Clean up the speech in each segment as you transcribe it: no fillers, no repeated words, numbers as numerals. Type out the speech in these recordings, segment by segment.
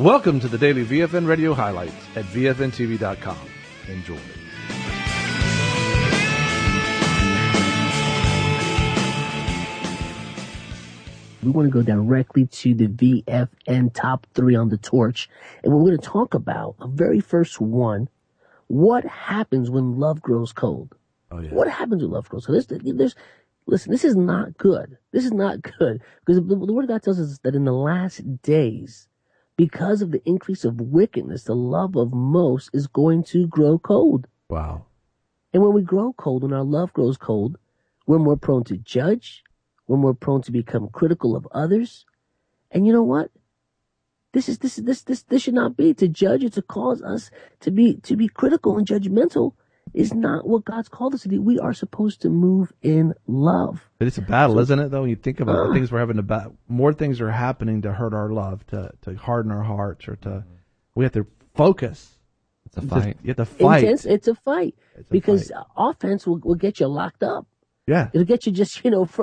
Welcome to the daily VFN Radio highlights at VFNTV.com. Enjoy. We want to go directly to the VFN top 3 on the torch. And we're going to talk about a very first one. What happens when love grows cold? Oh, yeah. What happens when love grows cold? Listen, this is not good. This is not good. Because the Word of God tells us that in the last days, because of the increase of wickedness, the love of most is going to grow cold. Wow. And when we grow cold, when our love grows cold, we're more prone to judge. We're more prone to become critical of others. And you know what? This should not be. To judge or to cause us to be critical and judgmental is not what God's called us to do. We are supposed to move in love. But it's a battle, isn't it, though? When you think about the things we're having to battle, more things are happening to hurt our love, to harden our hearts, or we have to focus. It's a fight. You have to fight. It's a fight. Because offense will get you locked up. Yeah. It'll get you just,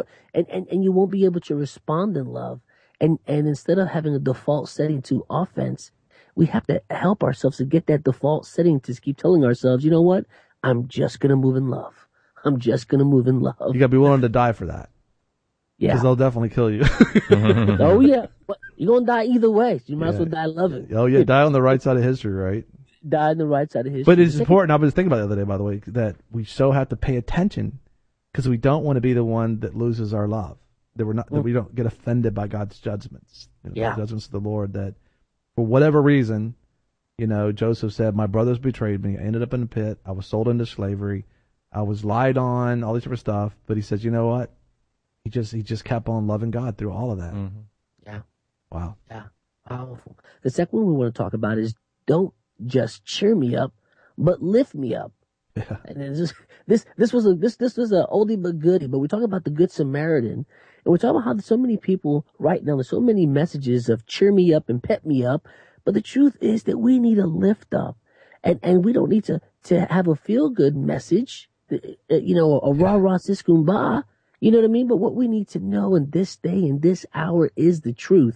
and you won't be able to respond in love. And instead of having a default setting to offense, we have to help ourselves to get that default setting to keep telling ourselves, you know what? I'm just going to move in love. I'm just going to move in love. You got to be willing to die for that. Yeah. Because they'll definitely kill you. Oh, yeah. But you're going to die either way. So you might as well die loving. Oh, yeah. Die on the right side of history, right? Die on the right side of history. But it's important. I was thinking about it the other day, by the way, that we so have to pay attention because we don't want to be the one that loses our love. That we don't get offended by God's judgments. The judgments of the Lord, that for whatever reason, Joseph said, my brothers betrayed me. I ended up in a pit. I was sold into slavery. I was lied on, all this different stuff. But he says, you know what? He just kept on loving God through all of that. Mm-hmm. Yeah. Wow. Yeah. Powerful. The second one we want to talk about is don't just cheer me up, but lift me up. Yeah. And this was a oldie but goodie, but we're talking about the Good Samaritan, and we're talking about how so many people right now, there's so many messages of cheer me up and pep me up, but the truth is that we need a lift up, and we don't need to have a feel good message, a rah rah sis kumbah, you know what I mean? But what we need to know in this day, in this hour, is the truth.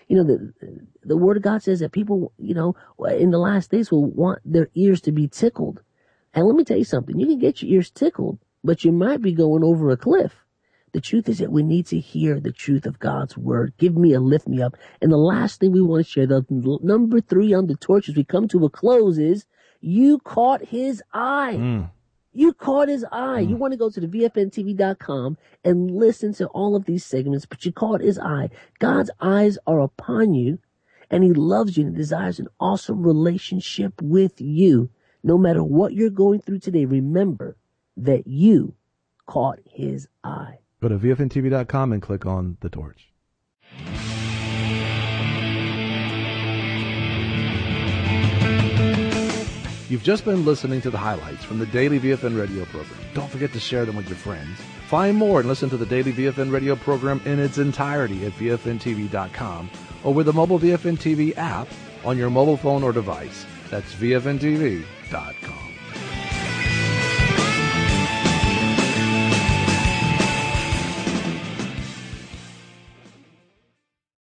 The Word of God says that people, in the last days will want their ears to be tickled. And let me tell you something. You can get your ears tickled, but you might be going over a cliff. The truth is that we need to hear the truth of God's Word. Give me a lift me up. And the last thing we want to share, the number 3 on the torch as we come to a close, is you caught his eye. Mm. You caught his eye. You want to go to the VFNTV.com and listen to all of these segments, but you caught his eye. God's eyes are upon you, and he loves you and desires an awesome relationship with you. No matter what you're going through today, remember that you caught his eye. Go to VFNTV.com and click on the torch. You've just been listening to the highlights from the daily VFN radio program. Don't forget to share them with your friends. Find more and listen to the daily VFN radio program in its entirety at VFNTV.com or with the mobile VFN TV app on your mobile phone or device. That's VFNTV.com.